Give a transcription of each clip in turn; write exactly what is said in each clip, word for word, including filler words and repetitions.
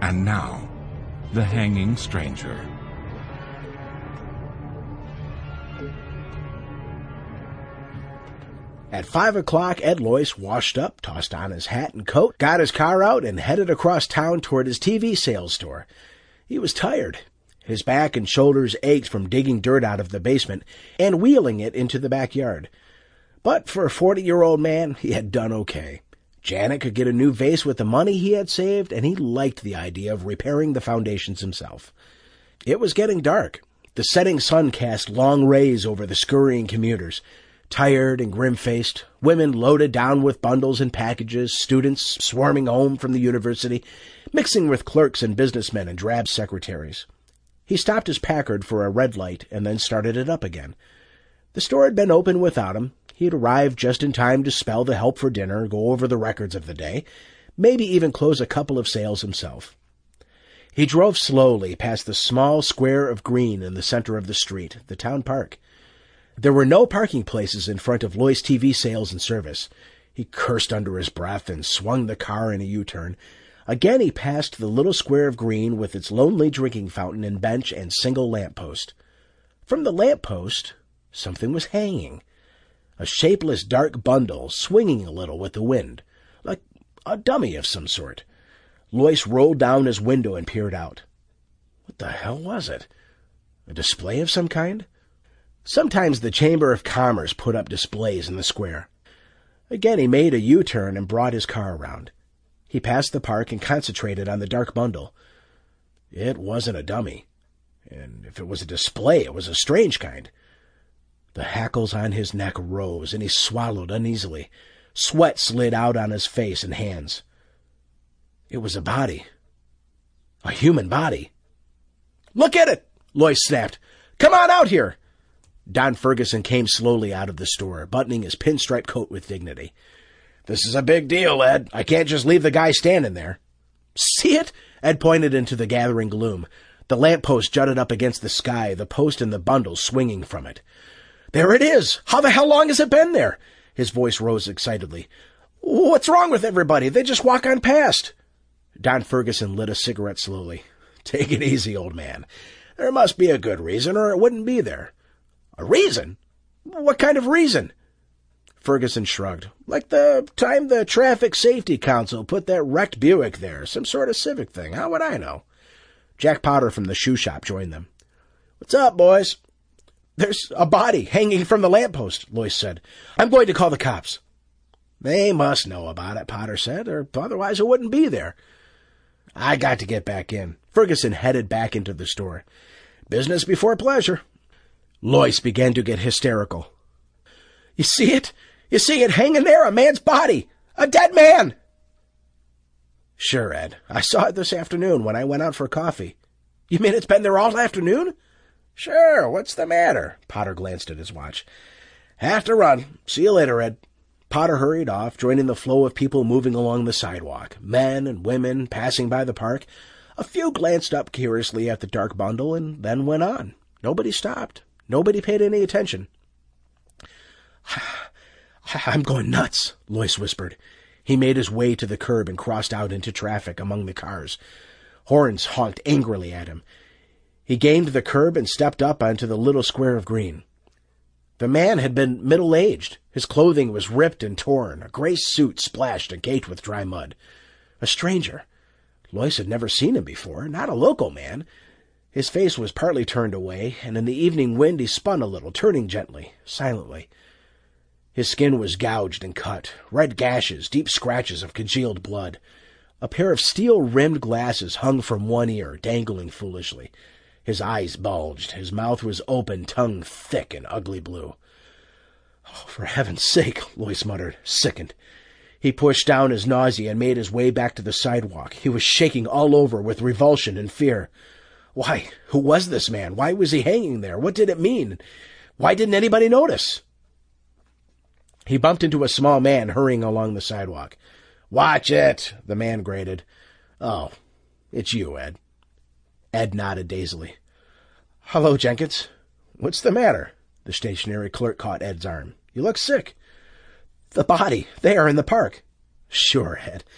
And now, The Hanging Stranger. At five o'clock, Ed Loyce washed up, tossed on his hat and coat, got his car out, and headed across town toward his T V sales store. He was tired. His back and shoulders ached from digging dirt out of the basement and wheeling it into the backyard. But for a forty-year-old man, he had done okay. Janet could get a new vase with the money he had saved, and he liked the idea of repairing the foundations himself. It was getting dark. The setting sun cast long rays over the scurrying commuters. Tired and grim-faced, women loaded down with bundles and packages, students swarming home from the university, mixing with clerks and businessmen and drab secretaries. He stopped his Packard for a red light and then started it up again. The store had been open without him. He had arrived just in time to spell the help for dinner, go over the records of the day, maybe even close a couple of sales himself. He drove slowly past the small square of green in the center of the street, the town park. There were no parking places in front of Loyce T V Sales and Service. He cursed under his breath and swung the car in a U-turn. Again he passed the little square of green with its lonely drinking fountain and bench and single lamppost. From the lamppost, something was hanging. A shapeless dark bundle swinging a little with the wind, like a dummy of some sort. Loyce rolled down his window and peered out. What the hell was it? A display of some kind? Sometimes the Chamber of Commerce put up displays in the square. Again he made a U-turn and brought his car around. He passed the park and concentrated on the dark bundle. It wasn't a dummy. And if it was a display, it was a strange kind. The hackles on his neck rose, and he swallowed uneasily. Sweat slid out on his face and hands. It was a body. A human body. "Look at it!" Loyce snapped. "Come on out here!" Don Ferguson came slowly out of the store, buttoning his pinstripe coat with dignity. "This is a big deal, Ed. I can't just leave the guy standing there." "See it?" Ed pointed into the gathering gloom. The lamppost jutted up against the sky, the post and the bundle swinging from it. "There it is! How the hell long has it been there?" His voice rose excitedly. "What's wrong with everybody? They just walk on past." Don Ferguson lit a cigarette slowly. "Take it easy, old man. There must be a good reason, or it wouldn't be there." "A reason? What kind of reason?" Ferguson shrugged. "Like the time the Traffic Safety Council put that wrecked Buick there. Some sort of civic thing. How would I know?" Jack Potter from the shoe shop joined them. "What's up, boys?" "There's a body hanging from the lamppost," Loyce said. "I'm going to call the cops." "They must know about it," Potter said, "or otherwise it wouldn't be there." "I got to get back in." Ferguson headed back into the store. "Business before pleasure." Loyce began to get hysterical. "You see it? You see it hanging there? A man's body! A dead man!" "Sure, Ed. I saw it this afternoon when I went out for coffee." "You mean it's been there all afternoon?" "Sure. What's the matter?" Potter glanced at his watch. "Have to run. See you later, Ed." Potter hurried off, joining the flow of people moving along the sidewalk, men and women passing by the park. A few glanced up curiously at the dark bundle and then went on. Nobody stopped. Nobody paid any attention. "I'm going nuts," Loyce whispered. He made his way to the curb and crossed out into traffic among the cars. Horns honked angrily at him. He gained the curb and stepped up onto the little square of green. The man had been middle-aged. His clothing was ripped and torn, a gray suit splashed and caked with dry mud. A stranger. Loyce had never seen him before, not a local man. His face was partly turned away, and in the evening wind he spun a little, turning gently, silently. His skin was gouged and cut, red gashes, deep scratches of congealed blood. A pair of steel-rimmed glasses hung from one ear, dangling foolishly. His eyes bulged. His mouth was open, tongue thick and ugly blue. "Oh, for heaven's sake," Loyce muttered, sickened. He pushed down his nausea and made his way back to the sidewalk. He was shaking all over with revulsion and fear. Why, who was this man? Why was he hanging there? What did it mean? Why didn't anybody notice? He bumped into a small man hurrying along the sidewalk. "Watch it," the man grated. "Oh, it's you, Ed." Ed nodded dazedly. "Hello, Jenkins. What's the matter?" The stationery clerk caught Ed's arm. "You look sick." "The body, there in the park." "Sure, Ed.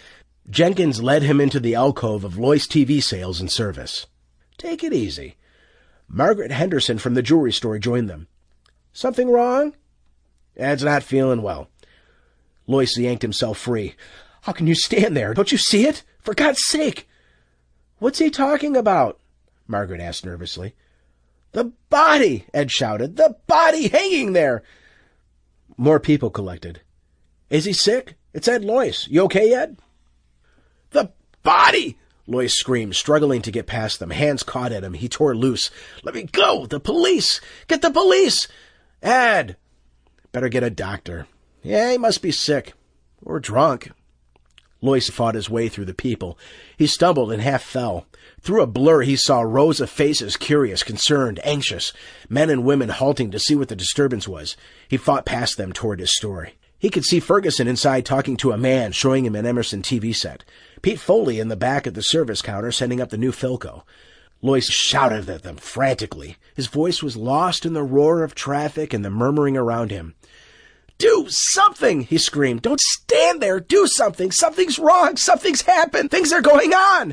Jenkins led him into the alcove of Loyce T V Sales and Service. "Take it easy." Margaret Henderson from the jewelry store joined them. "Something wrong?" "Ed's not feeling well." Loyce yanked himself free. "How can you stand there? Don't you see it? For God's sake!" "What's he talking about?" Margaret asked nervously. "The body!" Ed shouted. "The body hanging there!" More people collected. "Is he sick? It's Ed Loyce. You okay, Ed?" "The body!" Loyce screamed, struggling to get past them. Hands caught at him. He tore loose. "Let me go! The police! Get the police! Ed!" "Better get a doctor." "Yeah, he must be sick. Or drunk." Loyce fought his way through the people. He stumbled and half fell. Through a blur, he saw rows of faces, curious, concerned, anxious, men and women halting to see what the disturbance was. He fought past them toward his store. He could see Ferguson inside talking to a man, showing him an Emerson T V set. Pete Foley in the back at the service counter setting up the new Philco. Loyce shouted at them frantically. His voice was lost in the roar of traffic and the murmuring around him. "Do something!" he screamed. "Don't stand there! Do something! Something's wrong! Something's happened! Things are going on!"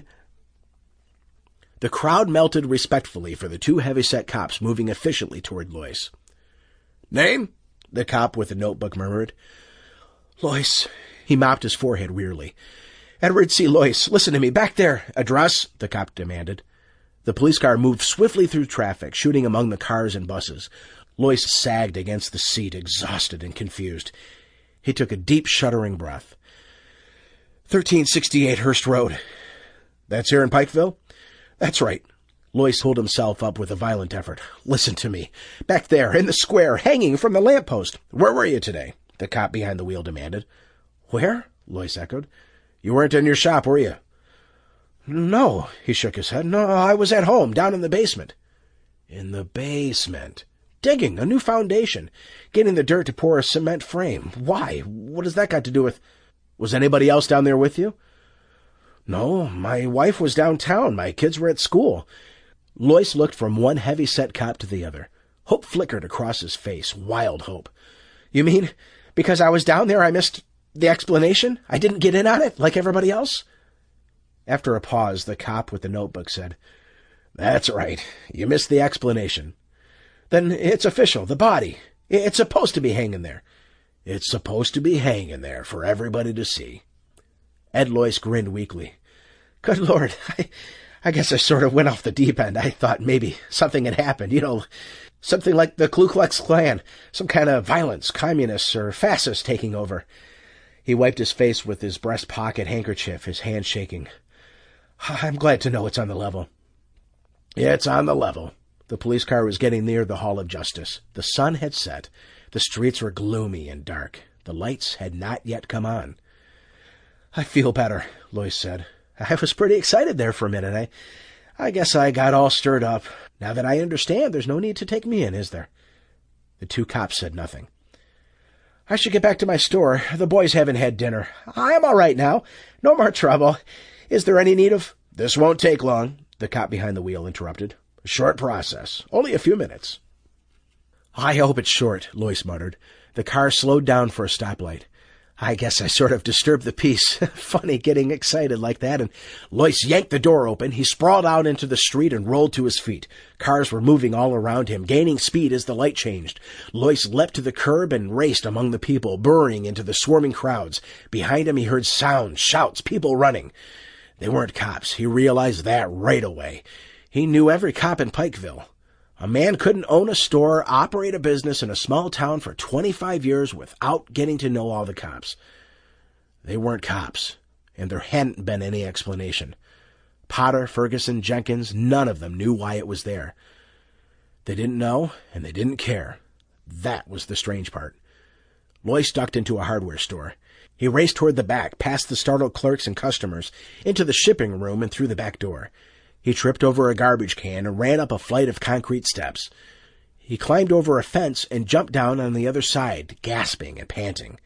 The crowd melted respectfully for the two heavy-set cops moving efficiently toward Loyce. "Name?" the cop with the notebook murmured. "Loyce." He mopped his forehead wearily. "Edward C. Loyce. Listen to me. Back there." "Address?" the cop demanded. The police car moved swiftly through traffic, shooting among the cars and buses. Loyce sagged against the seat, exhausted and confused. He took a deep, shuddering breath. thirteen sixty-eight Hearst Road." "That's here in Pikeville?" "That's right." Loyce pulled himself up with a violent effort. "Listen to me. Back there, in the square, hanging from the lamppost." "Where were you today?" the cop behind the wheel demanded. "Where?" Loyce echoed. "You weren't in your shop, were you?" "No," he shook his head. "No, I was at home, down in the basement." In the basement. Digging a new foundation. Getting the dirt to pour a cement frame. Why? What has that got to do with... Was anybody else down there with you? "No, my wife was downtown. My kids were at school." Loyce looked from one heavy-set cop to the other. Hope flickered across his face. Wild hope. "You mean because I was down there I missed the explanation? I didn't get in on it like everybody else?" After a pause, the cop with the notebook said, "That's right. You missed the explanation." "Then it's official. The body. It's supposed to be hanging there." "It's supposed to be hanging there for everybody to see." Ed Loyce grinned weakly. "Good Lord, I, I guess I sort of went off the deep end. I thought maybe something had happened, you know, something like the Ku Klux Klan, some kind of violence, communists or fascists taking over." He wiped his face with his breast pocket handkerchief, his hand shaking. "I'm glad to know it's on the level." "It's on the level." The police car was getting near the Hall of Justice. The sun had set. The streets were gloomy and dark. The lights had not yet come on. "I feel better," Loyce said. "I was pretty excited there for a minute. I, I guess I got all stirred up. Now that I understand, there's no need to take me in, is there?" The two cops said nothing. "I should get back to my store. The boys haven't had dinner. I'm all right now. No more trouble. Is there any need of—" "This won't take long," the cop behind the wheel interrupted. "A short process. Only a few minutes." "I hope it's short," Loyce muttered. The car slowed down for a stoplight. "I guess I sort of disturbed the peace. Funny getting excited like that." And Loyce yanked the door open. He sprawled out into the street and rolled to his feet. Cars were moving all around him, gaining speed as the light changed. Loyce leapt to the curb and raced among the people, burrowing into the swarming crowds. Behind him he heard sounds, shouts, people running. They weren't cops. He realized that right away. He knew every cop in Pikeville. A man couldn't own a store, operate a business in a small town for twenty-five years without getting to know all the cops. They weren't cops, and there hadn't been any explanation. Potter, Ferguson, Jenkins, none of them knew why it was there. They didn't know, and they didn't care. That was the strange part. Loyce ducked into a hardware store. He raced toward the back, past the startled clerks and customers, into the shipping room and through the back door. He tripped over a garbage can and ran up a flight of concrete steps. He climbed over a fence and jumped down on the other side, gasping and panting.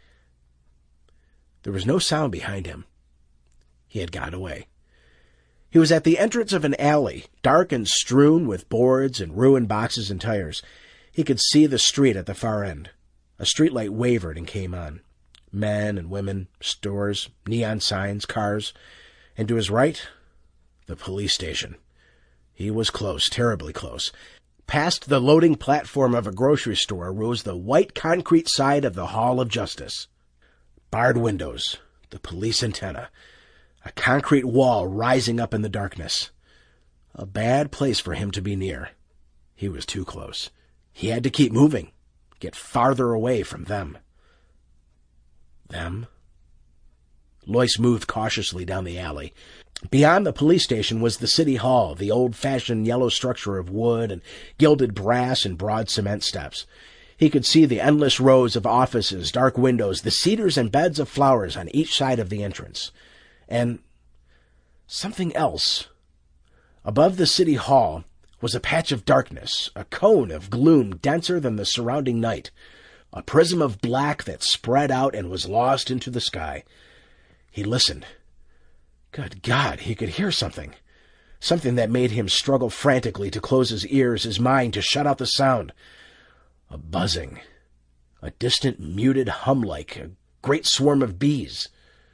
There was no sound behind him. He had got away. He was at the entrance of an alley, dark and strewn with boards and ruined boxes and tires. He could see the street at the far end. A streetlight wavered and came on. Men and women, stores, neon signs, cars. And to his right, the police station. He was close, terribly close. Past the loading platform of a grocery store rose the white concrete side of the Hall of Justice. Barred windows, the police antenna, a concrete wall rising up in the darkness. A bad place for him to be near. He was too close. He had to keep moving, get farther away from them. Them? Lois moved cautiously down the alley. Beyond the police station was the city hall, the old-fashioned yellow structure of wood and gilded brass and broad cement steps. He could see the endless rows of offices, dark windows, the cedars and beds of flowers on each side of the entrance. And something else. Above the city hall was a patch of darkness, a cone of gloom denser than the surrounding night, a prism of black that spread out and was lost into the sky. He listened. Good God, he could hear something. Something that made him struggle frantically to close his ears, his mind to shut out the sound. A buzzing. A distant, muted hum like a great swarm of bees.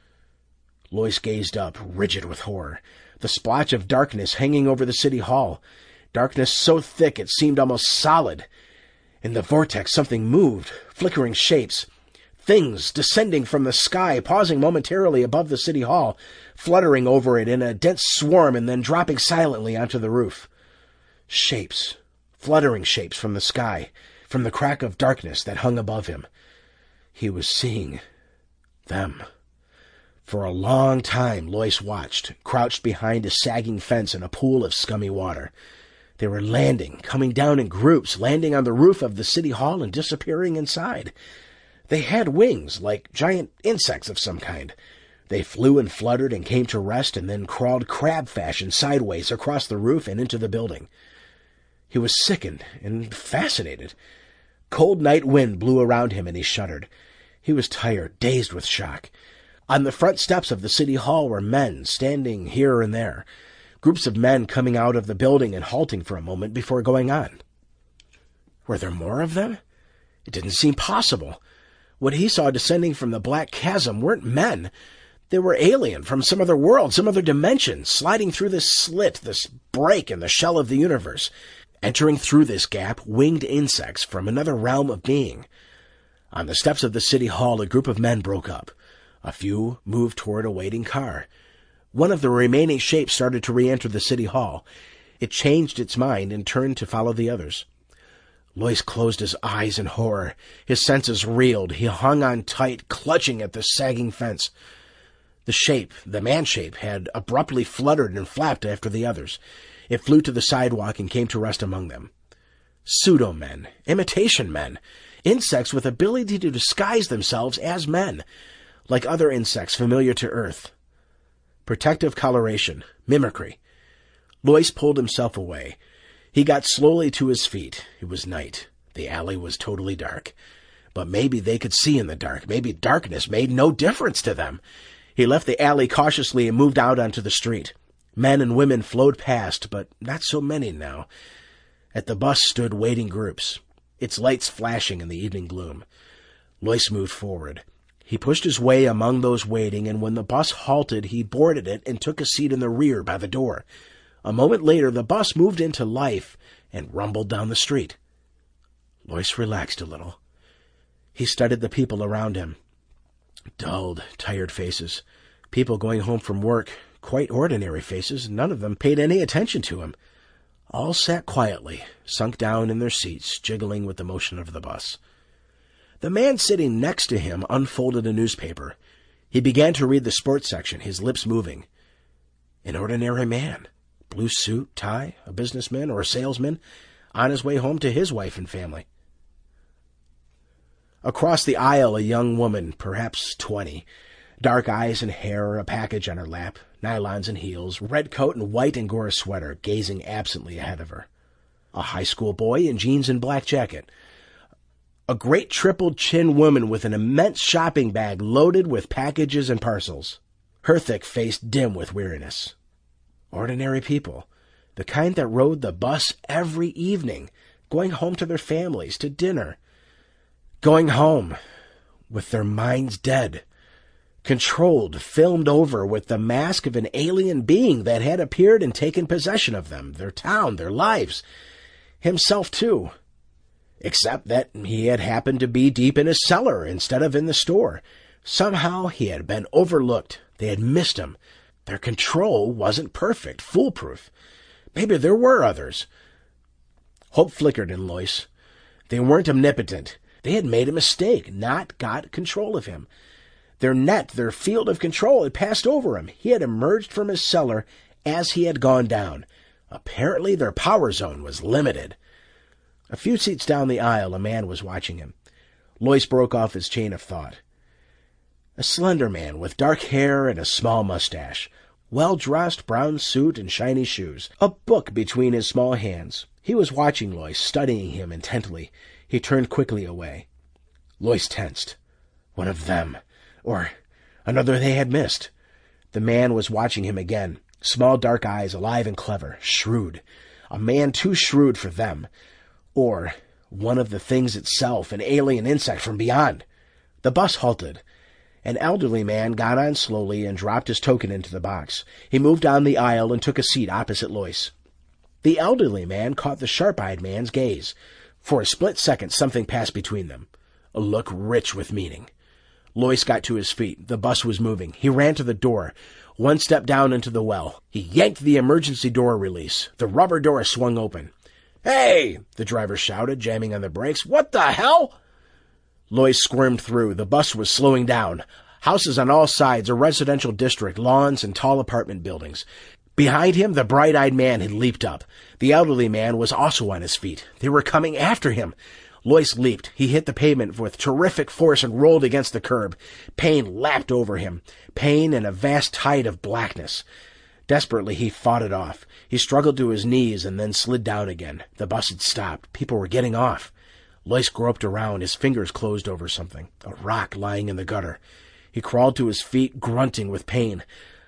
Lois gazed up, rigid with horror. The splotch of darkness hanging over the city hall. Darkness so thick it seemed almost solid. In the vortex something moved, flickering shapes. Things descending from the sky, pausing momentarily above the city hall, fluttering over it in a dense swarm and then dropping silently onto the roof. Shapes, fluttering shapes from the sky, from the crack of darkness that hung above him. He was seeing them. For a long time, Lois watched, crouched behind a sagging fence in a pool of scummy water. They were landing, coming down in groups, landing on the roof of the city hall and disappearing inside. They had wings, like giant insects of some kind. They flew and fluttered and came to rest and then crawled crab fashion sideways across the roof and into the building. He was sickened and fascinated. Cold night wind blew around him and he shuddered. He was tired, dazed with shock. On the front steps of the city hall were men standing here and there. Groups of men coming out of the building and halting for a moment before going on. Were there more of them? It didn't seem possible. What he saw descending from the black chasm weren't men. They were alien from some other world, some other dimension, sliding through this slit, this break in the shell of the universe, entering through this gap winged insects from another realm of being. On the steps of the city hall, a group of men broke up. A few moved toward a waiting car. One of the remaining shapes started to re-enter the city hall. It changed its mind and turned to follow the others. Lois closed his eyes in horror. His senses reeled. He hung on tight, clutching at the sagging fence. The shape, the man-shape, had abruptly fluttered and flapped after the others. It flew to the sidewalk and came to rest among them. Pseudo-men, imitation men, insects with ability to disguise themselves as men, like other insects familiar to Earth. Protective coloration, mimicry. Lois pulled himself away. He got slowly to his feet. It was night. The alley was totally dark. But maybe they could see in the dark. Maybe darkness made no difference to them. He left the alley cautiously and moved out onto the street. Men and women flowed past, but not so many now. At the bus stood waiting groups, its lights flashing in the evening gloom. Lois moved forward. He pushed his way among those waiting, and when the bus halted, he boarded it and took a seat in the rear by the door. A moment later, the bus moved into life and rumbled down the street. Lois relaxed a little. He studied the people around him. Dulled, tired faces. People going home from work. Quite ordinary faces. None of them paid any attention to him. All sat quietly, sunk down in their seats, jiggling with the motion of the bus. The man sitting next to him unfolded a newspaper. He began to read the sports section, his lips moving. An ordinary man. Blue suit, tie, a businessman or a salesman, on his way home to his wife and family. Across the aisle, a young woman, perhaps twenty, dark eyes and hair, a package on her lap, nylons and heels, red coat and white Angora sweater, gazing absently ahead of her. A high school boy in jeans and black jacket. A great tripled chin woman with an immense shopping bag loaded with packages and parcels, her thick face dim with weariness. Ordinary people, the kind that rode the bus every evening, going home to their families, to dinner. Going home. with their minds dead, controlled, filmed over with the mask of an alien being that had appeared and taken possession of them, their town, their lives, himself too. Except that he had happened to be deep in his cellar instead of in the store. Somehow he had been overlooked. They had missed him. Their control wasn't perfect, foolproof. Maybe there were others. Hope flickered in Lois. They weren't omnipotent. They had made a mistake, not got control of him. Their net, their field of control had passed over him. He had emerged from his cellar as he had gone down. Apparently their power zone was limited. A few seats down the aisle, a man was watching him. Lois broke off his chain of thought. A slender man with dark hair and a small mustache, well-dressed, brown suit and shiny shoes, a book between his small hands. He was watching Lois, studying him intently. He turned quickly away. Lois tensed. One of them. Or another they had missed. The man was watching him again. Small dark eyes, alive and clever, shrewd. A man too shrewd for them. Or one of the things itself, an alien insect from beyond. The bus halted. An elderly man got on slowly and dropped his token into the box. He moved down the aisle and took a seat opposite Lois. The elderly man caught the sharp-eyed man's gaze. For a split second, something passed between them. A look rich with meaning. Lois got to his feet. The bus was moving. He ran to the door. One step down into the well. He yanked the emergency door release. The rubber door swung open. "Hey!" the driver shouted, jamming on the brakes. "What the hell?" Lois squirmed through. The bus was slowing down. Houses on all sides, a residential district, lawns, and tall apartment buildings. Behind him, the bright-eyed man had leaped up. The elderly man was also on his feet. They were coming after him. Lois leaped. He hit the pavement with terrific force and rolled against the curb. Pain lapped over him. Pain and a vast tide of blackness. Desperately, he fought it off. He struggled to his knees and then slid down again. The bus had stopped. People were getting off. Lois groped around. His fingers closed over something. A rock lying in the gutter. He crawled to his feet, grunting with pain.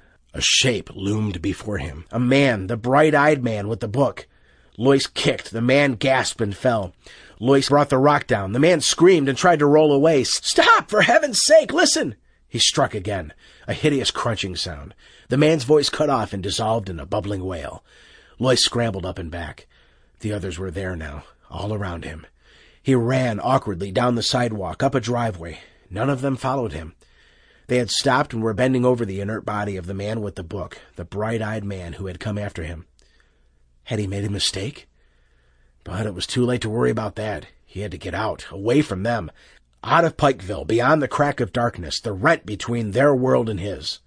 A shape loomed before him. A man, the bright-eyed man with the book. Lois kicked. The man gasped and fell. Lois brought the rock down. The man screamed and tried to roll away. "Stop! For heaven's sake, listen!" He struck again. A hideous crunching sound. The man's voice cut off and dissolved in a bubbling wail. Lois scrambled up and back. The others were there now, all around him. He ran awkwardly down the sidewalk, up a driveway. None of them followed him. They had stopped and were bending over the inert body of the man with the book, the bright-eyed man who had come after him. Had he made a mistake? But it was too late to worry about that. He had to get out, away from them, out of Pikeville, beyond the crack of darkness, the rent between their world and his.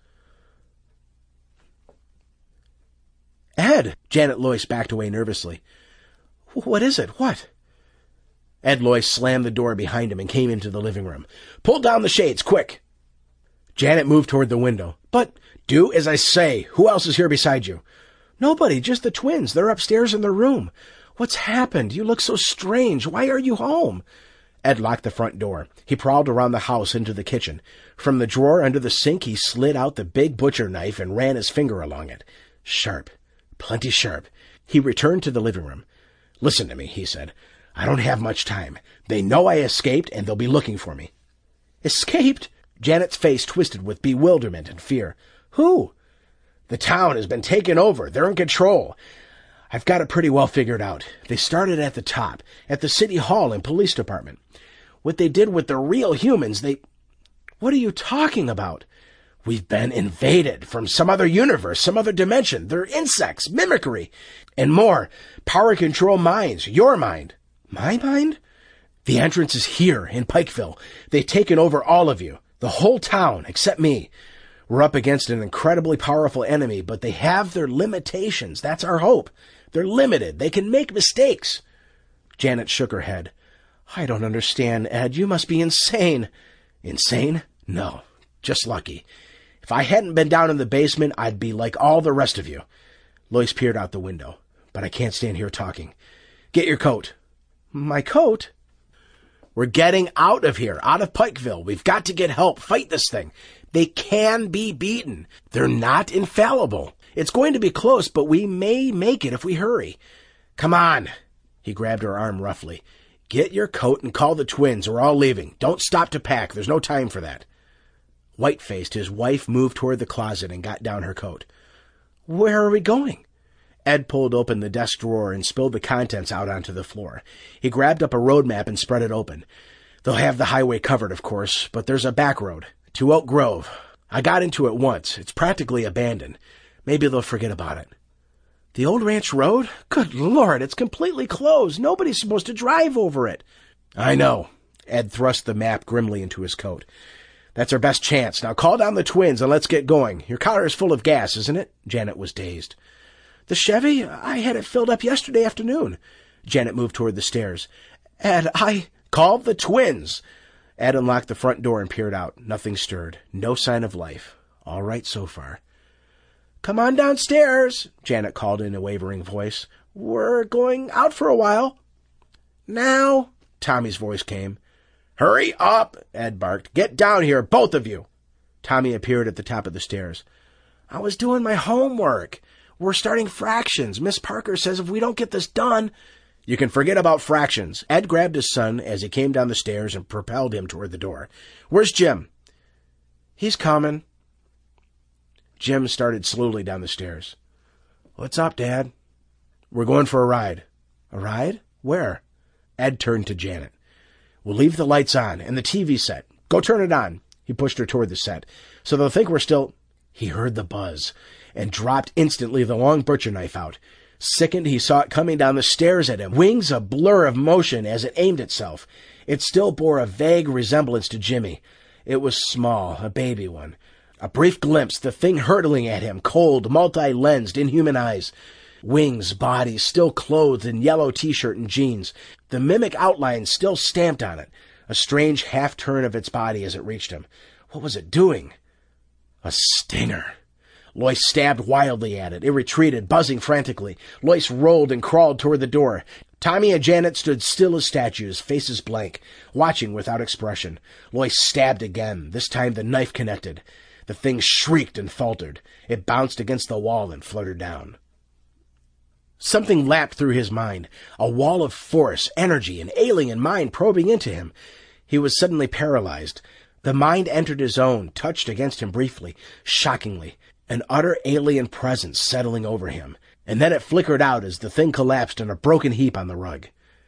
"Ed!" Janet Lois backed away nervously. "What is it? What?" Ed Lois slammed the door behind him and came into the living room. "Pull down the shades, quick!" Janet moved toward the window. "But do as I say. Who else is here beside you?" "Nobody, just the twins. They're upstairs in their room. What's happened? You look so strange. Why are you home?" Ed locked the front door. He prowled around the house into the kitchen. From the drawer under the sink, he slid out the big butcher knife and ran his finger along it. Sharp. Plenty sharp. He returned to the living room. "Listen to me," he said. "I don't have much time. They know I escaped, and they'll be looking for me." "Escaped?" Janet's face twisted with bewilderment and fear. "Who?" "The town has been taken over. They're in control. I've got it pretty well figured out. They started at the top, at the city hall and police department. What they did with the real humans, they... What are you talking about?" "We've been invaded from some other universe, some other dimension. They're insects, mimicry, and more. Power control minds, your mind." "My mind?" "The entrance is here, in Pikeville. They've taken over all of you, the whole town, except me. We're up against an incredibly powerful enemy, but they have their limitations. That's our hope. They're limited. They can make mistakes." Janet shook her head. "I don't understand, Ed. You must be insane." "Insane? No, just lucky. If I hadn't been down in the basement, I'd be like all the rest of you." Lois peered out the window. "But I can't stand here talking. Get your coat." "My coat?" "We're getting out of here, out of Pikeville. We've got to get help. Fight this thing. They can be beaten. They're not infallible. It's going to be close, but we may make it if we hurry. Come on." He grabbed her arm roughly. Get your coat and call the twins. We're all leaving. Don't stop to pack. There's no time for that. White-faced, his wife moved toward the closet and got down her coat. Where are we going? Ed pulled open the desk drawer and spilled the contents out onto the floor. He grabbed up a road map and spread it open. They'll have the highway covered, of course, but there's a back road to Oak Grove. I got into it once. It's practically abandoned. Maybe they'll forget about it. The old ranch road? Good Lord, it's completely closed. Nobody's supposed to drive over it. I know. Ed thrust the map grimly into his coat. That's our best chance. Now call down the twins and let's get going. Your car is full of gas, isn't it? Janet was dazed. The Chevy? I had it filled up yesterday afternoon. Janet moved toward the stairs. Ed, I... Call the twins. Ed unlocked the front door and peered out. Nothing stirred. No sign of life. All right so far. Come on downstairs, Janet called in a wavering voice. We're going out for a while. Now, Tommy's voice came. Hurry up, Ed barked. Get down here, both of you. Tommy appeared at the top of the stairs. I was doing my homework. We're starting fractions. Miss Parker says if we don't get this done... You can forget about fractions. Ed grabbed his son as he came down the stairs and propelled him toward the door. Where's Jim? He's coming. Jim started slowly down the stairs. What's up, Dad? We're going for a ride. A ride? Where? Ed turned to Janet. We'll leave the lights on and the T V set. Go turn it on. He pushed her toward the set. So they'll think we're still... He heard the buzz and dropped instantly the long butcher knife out. Sickened, he saw it coming down the stairs at him, wings a blur of motion as it aimed itself. It still bore a vague resemblance to Jimmy. It was small, a baby one. A brief glimpse, the thing hurtling at him, cold, multi-lensed, inhuman eyes. Wings, body, still clothed in yellow T-shirt and jeans. The mimic outline still stamped on it. A strange half-turn of its body as it reached him. What was it doing? A stinger. Lois stabbed wildly at it. It retreated, buzzing frantically. Lois rolled and crawled toward the door. Tommy and Janet stood still as statues, faces blank, watching without expression. Lois stabbed again. This time the knife connected. The thing shrieked and faltered. It bounced against the wall and fluttered down. Something lapped through his mind. A wall of force, energy, an alien mind probing into him. He was suddenly paralyzed. The mind entered his own, touched against him briefly, shockingly. An utter alien presence settling over him, and then it flickered out as the thing collapsed in a broken heap on the rug.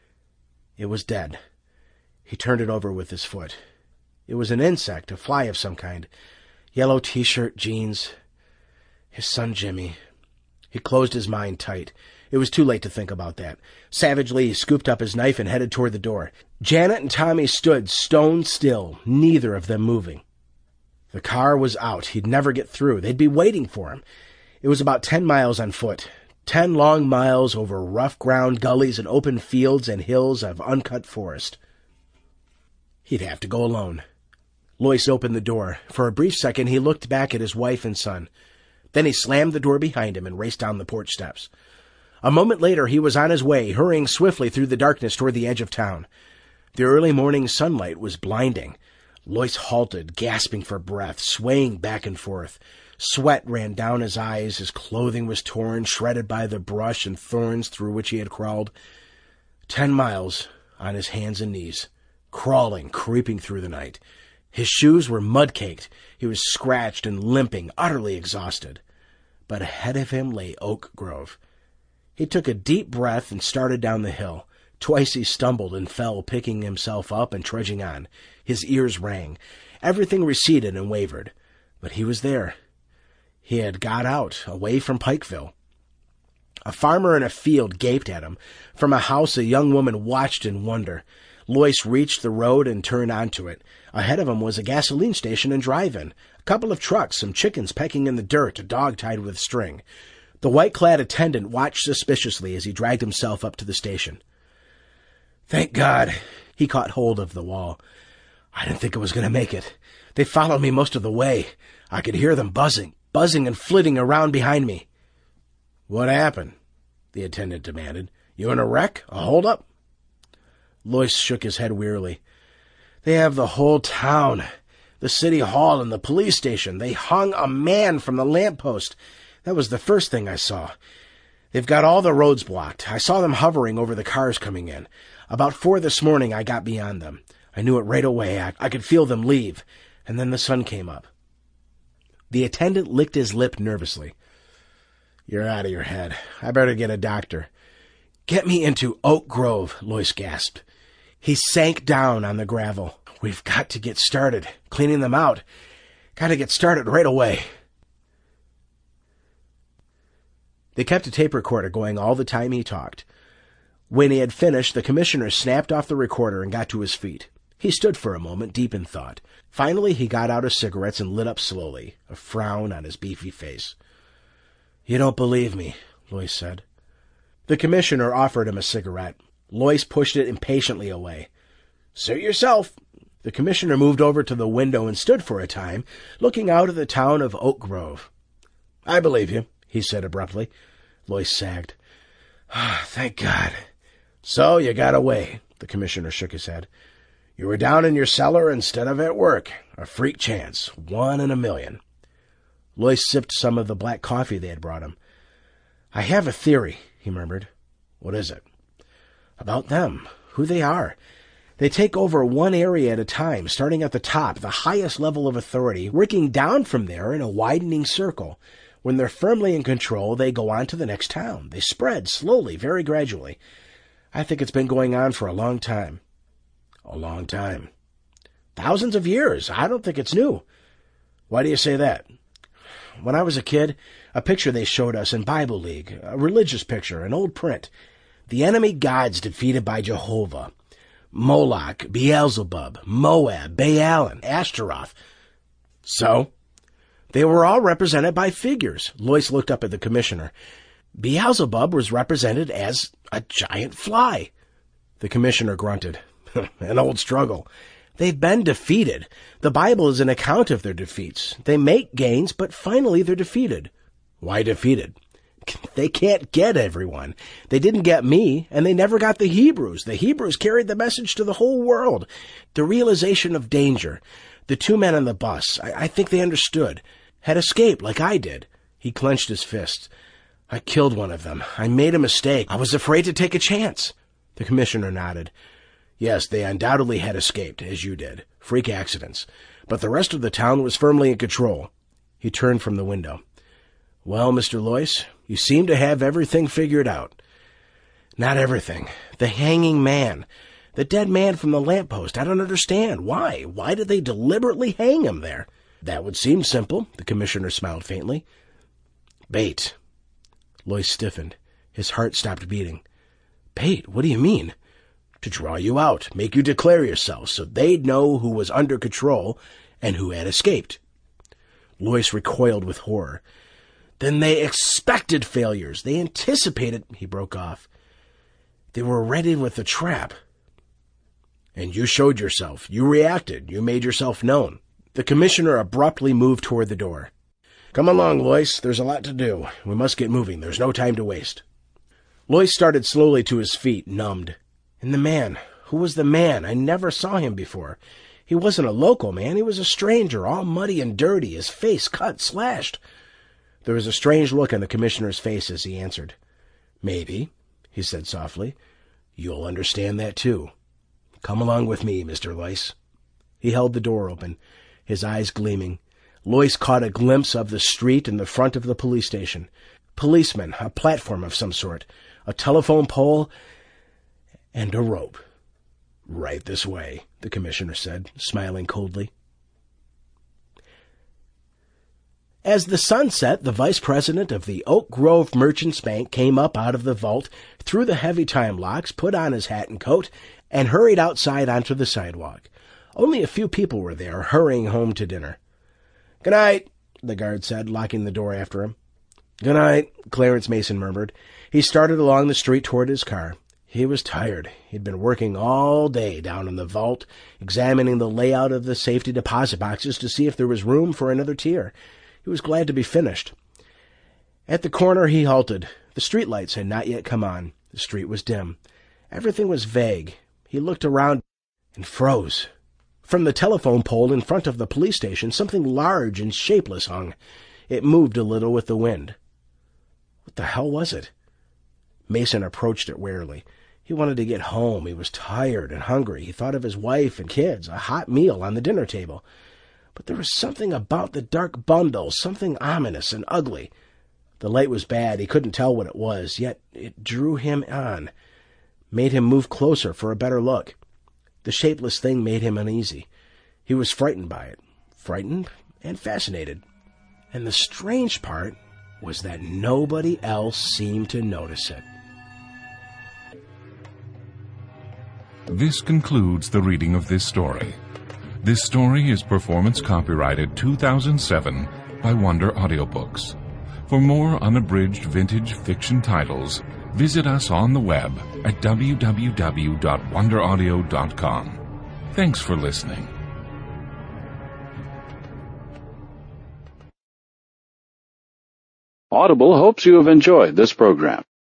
It was dead. He turned it over with his foot. It was an insect, a fly of some kind. Yellow T-shirt, jeans. His son Jimmy. He closed his mind tight. It was too late to think about that. Savagely, he scooped up his knife and headed toward the door. Janet and Tommy stood stone still, neither of them moving. The car was out. He'd never get through. They'd be waiting for him. It was about ten miles on foot. Ten long miles over rough ground, gullies, and open fields and hills of uncut forest. He'd have to go alone. Lois opened the door. For a brief second, he looked back at his wife and son. Then he slammed the door behind him and raced down the porch steps. A moment later, he was on his way, hurrying swiftly through the darkness toward the edge of town. The early morning sunlight was blinding. Lois halted, gasping for breath, swaying back and forth. Sweat ran down his eyes, his clothing was torn, shredded by the brush and thorns through which he had crawled. Ten miles on his hands and knees, crawling, creeping through the night. His shoes were mud-caked. He was scratched and limping, utterly exhausted. But ahead of him lay Oak Grove. He took a deep breath and started down the hill. Twice he stumbled and fell, picking himself up and trudging on. His ears rang. Everything receded and wavered. But he was there. He had got out, away from Pikeville. A farmer in a field gaped at him. From a house a young woman watched in wonder. Lois reached the road and turned onto it. Ahead of him was a gasoline station and drive-in. A couple of trucks, some chickens pecking in the dirt, a dog tied with string. The white-clad attendant watched suspiciously as he dragged himself up to the station. Thank God. He caught hold of the wall. I didn't think I was going to make it. They followed me most of the way. I could hear them buzzing, buzzing and flitting around behind me. What happened? The attendant demanded. You in a wreck? A hold-up? Lois shook his head wearily. They have the whole town, the city hall and the police station. They hung a man from the lamppost. That was the first thing I saw. They've got all the roads blocked. I saw them hovering over the cars coming in. About four this morning, I got beyond them. I knew it right away. I, I could feel them leave. And then the sun came up. The attendant licked his lip nervously. You're out of your head. I better get a doctor. Get me into Oak Grove, Lois gasped. He sank down on the gravel. We've got to get started, cleaning them out. Got to get started right away. They kept a tape recorder going all the time he talked. When he had finished, the commissioner snapped off the recorder and got to his feet. He stood for a moment, deep in thought. Finally, he got out his cigarettes and lit up slowly, a frown on his beefy face. You don't believe me, Lois said. The commissioner offered him a cigarette. Lois pushed it impatiently away. Suit yourself. The commissioner moved over to the window and stood for a time, looking out at the town of Oak Grove. I believe you, he said abruptly. Lois sagged. Ah, thank God. So you got away, the commissioner shook his head. You were down in your cellar instead of at work. A freak chance. One in a million. Lois sipped some of the black coffee they had brought him. I have a theory, he murmured. What is it? About them. Who they are. They take over one area at a time, starting at the top, the highest level of authority, working down from there in a widening circle. When they're firmly in control, they go on to the next town. They spread slowly, very gradually. I think it's been going on for a long time. A long time. Thousands of years. I don't think it's new. Why do you say that? When I was a kid, a picture they showed us in Bible League, a religious picture, an old print. The enemy gods defeated by Jehovah. Moloch, Beelzebub, Moab, Baal, and Ashtaroth. So? They were all represented by figures. Lois looked up at the commissioner. Beelzebub was represented as a giant fly. The commissioner grunted. An old struggle. They've been defeated. The Bible is an account of their defeats. They make gains, but finally they're defeated. Why defeated? They can't get everyone. They didn't get me, and they never got the Hebrews. The Hebrews carried the message to the whole world. The realization of danger. The two men on the bus, I, I think they understood. Had escaped like I did. He clenched his fists. I killed one of them. I made a mistake. I was afraid to take a chance. The commissioner nodded. Yes, they undoubtedly had escaped, as you did. Freak accidents. But the rest of the town was firmly in control. He turned from the window. Well, Mister Lois, you seem to have everything figured out. Not everything. The hanging man. The dead man from the lamppost. I don't understand. Why? Why did they deliberately hang him there? That would seem simple, the commissioner smiled faintly. Bait. Lois stiffened. His heart stopped beating. Bait? What do you mean? To draw you out, make you declare yourself, so they'd know who was under control and who had escaped. Lois recoiled with horror. Then they expected failures. They anticipated... He broke off. They were ready with the trap. And you showed yourself. You reacted. You made yourself known. The commissioner abruptly moved toward the door. Come along, Lois. There's a lot to do. We must get moving. There's no time to waste. Lois started slowly to his feet, numbed. And the man. Who was the man? I never saw him before. He wasn't a local man. He was a stranger, all muddy and dirty, his face cut, slashed. There was a strange look on the commissioner's face as he answered. Maybe, he said softly. You'll understand that, too. Come along with me, Mister Lois. He held the door open, his eyes gleaming. Lois caught a glimpse of the street and the front of the police station. Policemen, a platform of some sort, a telephone pole, and a rope. Right this way, the commissioner said, smiling coldly. As the sun set, the vice president of the Oak Grove Merchants Bank came up out of the vault, threw the heavy time locks, put on his hat and coat, and hurried outside onto the sidewalk. Only a few people were there, hurrying home to dinner. Good night, the guard said, locking the door after him. Good night, Clarence Mason murmured. He started along the street toward his car. He was tired. He'd been working all day down in the vault, examining the layout of the safety deposit boxes to see if there was room for another tier. He was glad to be finished. At the corner he halted. The streetlights had not yet come on. The street was dim. Everything was vague. He looked around and froze. From the telephone pole in front of the police station, something large and shapeless hung. It moved a little with the wind. What the hell was it? Mason approached it warily. He wanted to get home. He was tired and hungry. He thought of his wife and kids, a hot meal on the dinner table. But there was something about the dark bundle, something ominous and ugly. The light was bad. He couldn't tell what it was, yet it drew him on, made him move closer for a better look. The shapeless thing made him uneasy. He was frightened by it, frightened and fascinated. And the strange part was that nobody else seemed to notice it. This concludes the reading of this story. This story is performance copyrighted two thousand seven by Wonder Audiobooks. For more unabridged vintage fiction titles, visit us on the web at w w w dot wonder audio dot com. Thanks for listening. Audible hopes you have enjoyed this program.